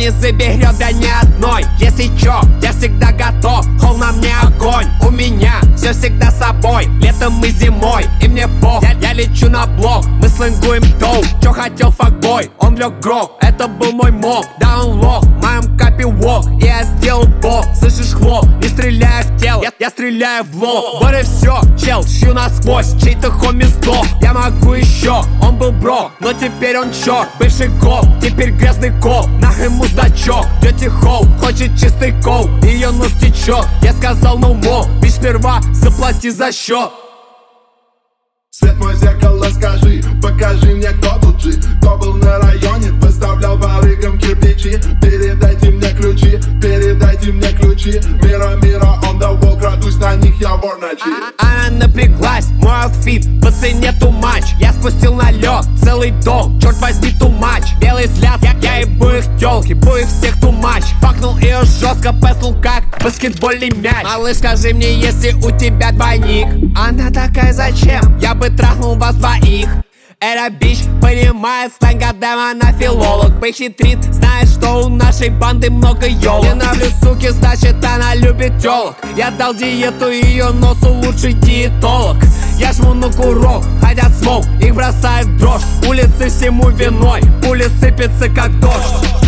не заберет, да ни одной. Если чё, я всегда готов, хол на мне огонь. У меня все всегда с собой, летом и зимой, и мне пох. Я лечу на блок, мы слингуем доу. Чё хотел факбой, он лег грок. Это был мой моб, да он лох, в моем капе вок. И я сделал бог, слышишь хлоп, не стреляю в тело, я стреляю в лоб. Вот и все, чел, шью насквозь, чей-то хоми сдох. Я могу еще, он был бро, но теперь он черт. Бывший гол, теперь грязный кол, нахрен муздачок. Дети хоу, хочет чистый кол, ее нос течет. Я сказал no more, бич сперва заплати за счет. Свет мой зеркало, скажи, покажи мне, кто тут жив. Кто был на районе, выставлял барыгам кирпичи. Передайте мне ключи, передайте мне ключи. Мира, on the wall, крадусь на них, я вор ночи. Она напряглась, мой аутфит по цене too much. Я спустил на лед целый дом, черт возьми too much. Белый взгляд, я ебу их тёлки, бу их всех too much. Факнул ее жестко, песнул как баскетбольный мяч. Малыш, скажи мне, если у тебя двойник. Она такая, зачем? Я бы трахнул вас двоих. Эта бич понимает сленг, гадаем, она филолог. Похитрит, знает, что у нашей банды много ёлок. Ненавлю суки, значит она любит тёлок. Я дал диету ее носу, лучший диетолог. Я жму на курок, хотят смог, их бросает в дрожь. Улицы всему виной, пули сыпятся как дождь.